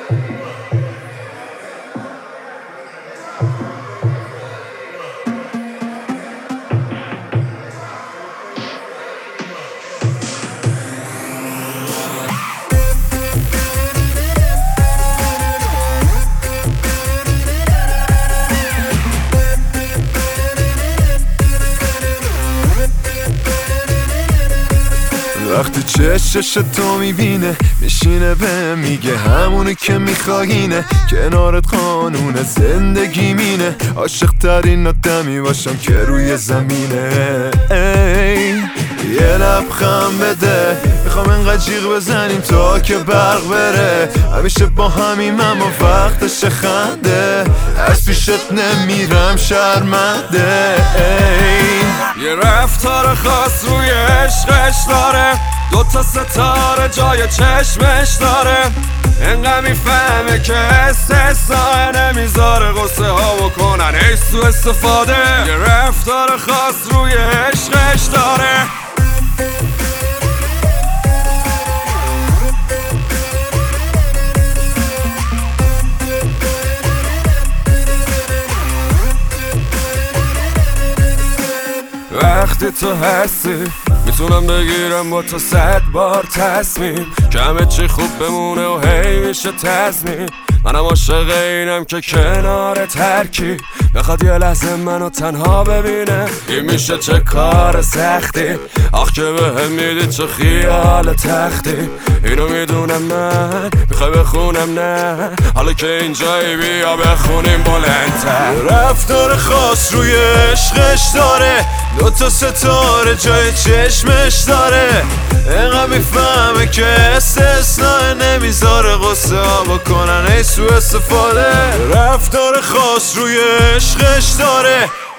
وقتی چشش تو میبینه میشینه به میگه همونی که میخواینه، کنارت قانون زندگی مینه، عاشق ترین آدمی باشم که روی زمینه. ای یه لبخند بده، میخوام انقدر جیغ بزنیم تا که برق بره، همیشه با همیم اما وقتش خنده، از پیشت نمیرم شرمنده. یه رفتار خاص روی عشقش داره، دوتا ستاره جای چشمش داره، انقدر میفهمه که استثناء نمیذاره غصه ها بکنن ای سو استفاده. یه رفتار خاص روی عشقش داره. وقتی تو هستی میتونم بگیرم با تو 100 بار تصمیم که همه چی خوب بمونه و هی میشه تضمین. منم عاشق اینم که کنار ترکی بخواد یه لحظه منو تنها ببینه، این میشه چه کار سختی، آخ که بهم میدی چه خیال تختی. اینو میدونم من میخوای بخونم نه، حالا که اینجایی بیا بخونیم بلندتر. رفتار خاص روی عشقش داره، دوتا ستاره جای چشمش داره، انقدر میفهمه که استثناء نمیذاره غصه ها بکنن ای سو استفاده. رفتار خاص روی عشقش داره،